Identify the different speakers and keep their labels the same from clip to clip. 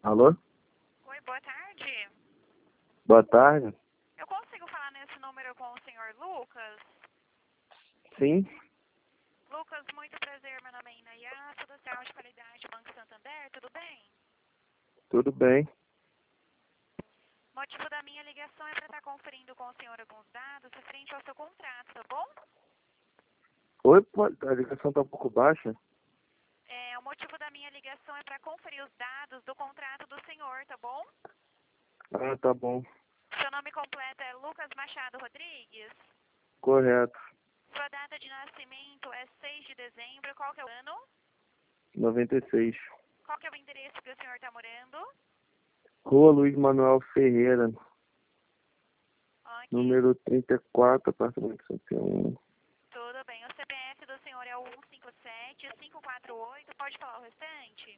Speaker 1: Alô?
Speaker 2: Oi, boa tarde.
Speaker 1: Boa tarde.
Speaker 2: Eu consigo falar nesse número com o senhor Lucas?
Speaker 1: Sim?
Speaker 2: Lucas, muito prazer, meu nome é Inayá, sou da Central de Qualidade Banco Santander, tudo bem?
Speaker 1: Tudo bem.
Speaker 2: O motivo da minha ligação é para estar conferindo com o senhor alguns dados referente ao seu contrato, tá bom?
Speaker 1: Oi, a ligação tá um pouco baixa.
Speaker 2: O motivo da minha ligação é para conferir os dados do contrato do senhor, tá bom?
Speaker 1: Ah, tá bom.
Speaker 2: Seu nome completo é Lucas Machado Rodrigues.
Speaker 1: Correto.
Speaker 2: Sua data de nascimento é 6 de dezembro, qual que é o ano?
Speaker 1: 96.
Speaker 2: Qual que é o endereço que o senhor está morando?
Speaker 1: Rua Luiz Manuel Ferreira,
Speaker 2: Ok,
Speaker 1: número 34, apartamento 101.
Speaker 2: tudo bem. O CPF do senhor é o 157-548, pode falar o restante?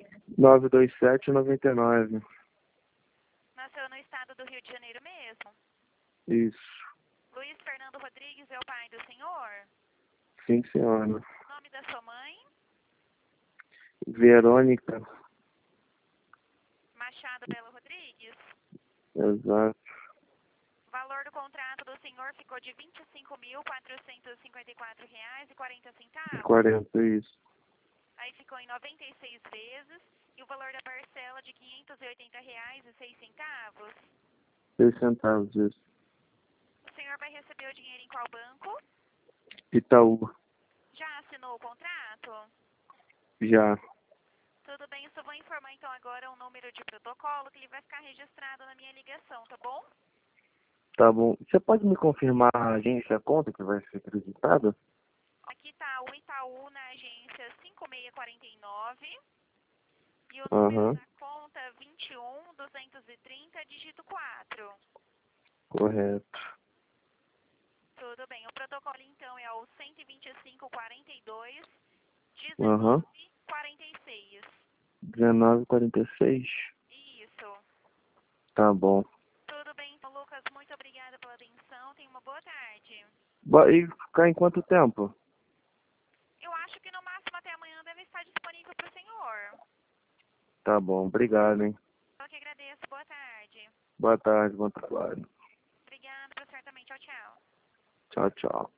Speaker 1: 92799.
Speaker 2: Nasceu no estado do Rio de Janeiro mesmo?
Speaker 1: Isso.
Speaker 2: Luiz Fernando Rodrigues é o pai do senhor?
Speaker 1: Sim, senhora.
Speaker 2: Nome da sua mãe?
Speaker 1: Verônica.
Speaker 2: Machado Belo Rodrigues?
Speaker 1: Exato.
Speaker 2: Valor do contrato do senhor ficou de R$ 25.454,40.
Speaker 1: 40, isso.
Speaker 2: Aí ficou em 96 vezes. E o valor da parcela de R$ 580,06.
Speaker 1: 6 centavos, isso.
Speaker 2: O senhor vai receber o dinheiro em qual banco?
Speaker 1: Itaú.
Speaker 2: Já assinou o contrato?
Speaker 1: Já.
Speaker 2: Tudo bem, eu só vou informar então agora um número de protocolo que ele vai ficar registrado na minha ligação, tá bom?
Speaker 1: Tá bom. Você pode me confirmar a agência, a conta que vai ser acreditada?
Speaker 2: Aqui está o Itaú na agência 5649 e o número
Speaker 1: Aham.
Speaker 2: da conta 21230, dígito 4.
Speaker 1: Correto.
Speaker 2: Tudo bem, o protocolo então é o 12542
Speaker 1: Aham.
Speaker 2: 1946.
Speaker 1: 19,46.
Speaker 2: Isso.
Speaker 1: Tá bom.
Speaker 2: Tudo bem, então, Lucas, muito obrigada pela atenção. Tenha uma boa tarde.
Speaker 1: E ficar em quanto tempo?
Speaker 2: Eu acho que no máximo até amanhã deve estar disponível para o senhor.
Speaker 1: Tá bom. Obrigado, hein?
Speaker 2: Eu que agradeço. Boa tarde.
Speaker 1: Boa tarde, bom trabalho.
Speaker 2: Obrigada, professor, também. Tchau, tchau.
Speaker 1: Tchau, tchau.